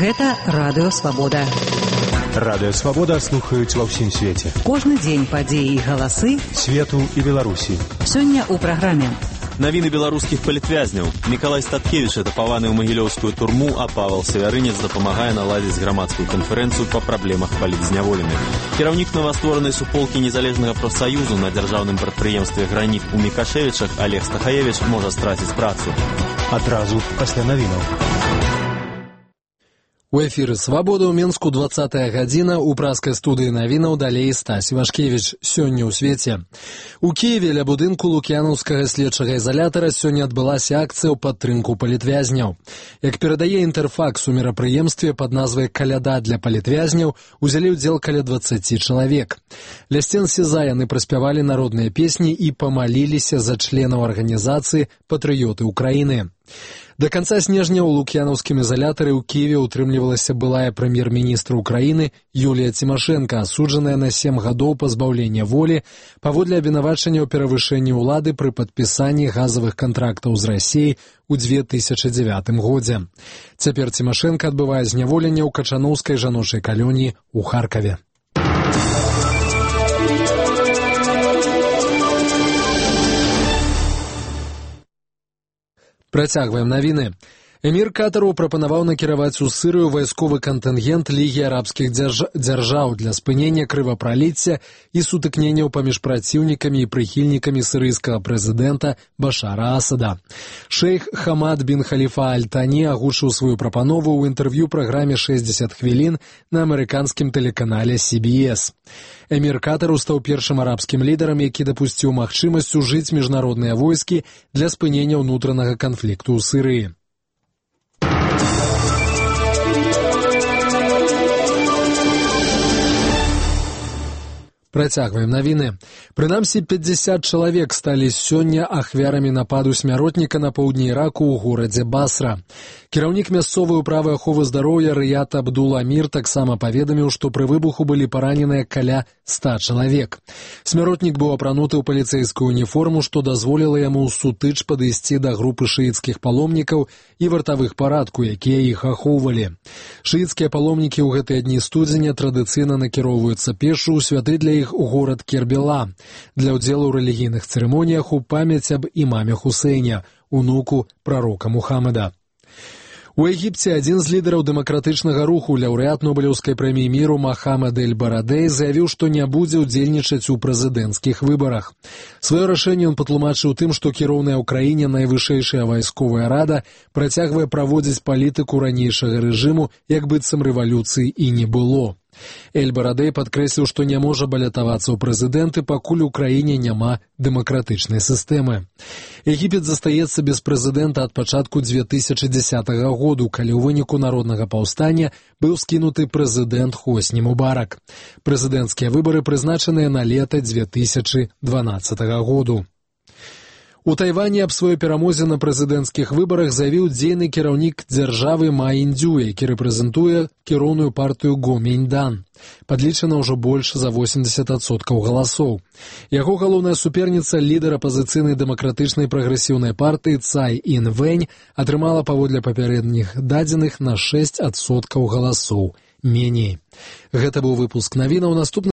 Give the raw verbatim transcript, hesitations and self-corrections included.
Гэта Радыё Свабода. Радыё Свабода слухаюць ва ўсім свеце. Кожны дзень падзеі і галасы свету і Беларусі. Сёння ў праграме. Навіны беларускіх палітвязняў. Мікалай Статкевіч атапаваны ў магілёўскую турму, а Павел Савярынец дапамагае наладзіць грамадскую канферэнцыю па праблемах палітзняволеных. Кіраўнік новастворанай суполкі незалежнага прафсаюзу на дзяржаўным прадпрыемстве «Граніт» у Мікашевічах Олег Стахаевич можа страціць працу. Адразу пасля навінаў. У эфіры «Свабода» ў Менску двадцатая гадзіна, у праскай студыі навінаў далей Стась Вашкевіч. Сёння ў свеце. У Кіеве ля будынку Лук'янаўскага следчага ізалятара сёння адбылася акцыя ў падтрымку палітвязняў. Як перадае Інтэрфакс, у мерапрыемстве пад назвай «Каляда для палітвязняў» узялі ўдзел каля дваццаці чалавек. Ля сцен СІЗА яны праспявалі народныя песні і памаліліся за членаў арганізацыі «Патрыёты Украіны». Да канца снежня ў лук'янаўскім ізалятары ў Кіеве утрымлівалася былая прэм'ер-міністра Украіны Юлія Цімашэнка, асуджаная на сем гадоў пазбаўлення волі паводле абвінавачання ў перавышэнні ўлады пры падпісанні газавых кантрактаў з Расіяй у дзве тысячы дзявятым годзе. Цяпер Цімашэнка адбывае зняволенне ў качаноўскай жаночай калоніі ў Харкаве. Працягваем навіны. Эмір Катару прапанаваў накіраваць у Сырыю вайсковы кантынгент Лігі арабскіх дзярж... дзяржаў для спынення крывапраліцця і сутыкненняў паміж праціўнікамі і прыхільнікамі сырыйскага прэзідэнта Башара Асада. Шэйх Хамад бін Халіфа Аль-Тані агучыў сваю прапанову ў інтэрв'ю праграме шэсцьдзесят хвілін на амерыканскім тэлеканале Си Би Эс. Эмір Катару стаў першым арабскім лідарам, які дапусціў магчымасць ужыць міжнародныя войскі для спынення ўнутранага канфлікту ў Сырыі. Працягваем навіны. Прынамсі, пятьдесят чалавек сталі сёння ахвярамі нападу смяротніка на поўдні Іраку ў горадзе Басра. Кіраўнік мясцовай управы аховы здароўя Рыят Абдул-Амір таксама паведаміў, што пры выбуху былі параненыя каля ста чалавек. Смяротнік быў апрануты ў паліцэйскую уніформу, што дазволіла яму ў сутыч падысці да групы шыіцкіх паломнікаў і вартавых парадку, якія іх ахоўвалі. Шыіцкія паломнікі ў гэтыя дні студзеня традыцыйна накіроўваюцца пешшу ў святы для іх у горад Кербела для ўдзелу ў рэлігійных цырымоніях у памяць аб імаме Хусейне, унуку прарока Мухаммада. У Егіпце адзін з лідараў дэмакратычнага руху, лаўрэат Нобелеўскай прэміі міру Мохаммед Эль-Барадэй заявіў, што не будзе ўдзельнічаць у прэзідэнцкіх выбарах. Сваё рашэнне ён патлумачыў тым, што кіроўная ў краіне найвышэйшая вайсковая рада працягвае праводзіць палітыку ранейшага рэжыму, як быццам рэвалюцыі і не было. Эль-Барадэй падкрэсліў, што не можа балятавацца ў прэзідэнты, пакуль у краіне няма дэмакратычнай сістэмы. Егіпет застаецца без прэзідэнта ад пачатку дзве тысячы дзесятага году, калі ў выніку народнага паўстання быў скінуты прэзідэнт Хосні Мубарак. Прэзідэнцкія выбары прызначаныя на лета дзве тысячы дванаццатага году. У Тайвані аб сваёй перамозе на прэзідэнцкіх выбарах заявіў дзейны кіраўнік дзяржавы Ма Індзю, які рэпрэзентуе кіроўную партыю Гоміньдан. Падлічана ўжо больш за восемьдесят адсоткаў галасоў. Яго галоўная суперніца, лідар апазіцыйнай дэмакратычнай прагрэсіўнай партыі Цай Ін-Вэнь, атрымала паводле папярэдніх дадзеных на шэсць адсоткаў галасоў меней. Гэта быў выпуск навінаў. Наступны